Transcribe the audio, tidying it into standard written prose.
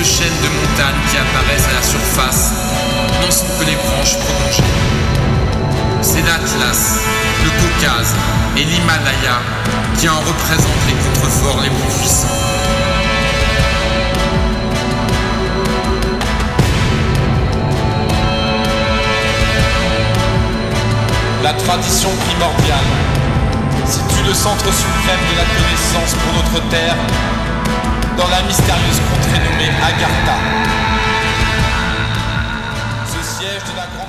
chaînes de montagnes qui apparaissent à la surface n'en sont que les branches prolongées. C'est l'Atlas, le Caucase et l'Himalaya qui en représentent les contreforts les plus puissants. La tradition primordiale situe le centre suprême de la connaissance pour notre terre dans la mystérieuse contrée nommée Agartha. Ce siège de la grande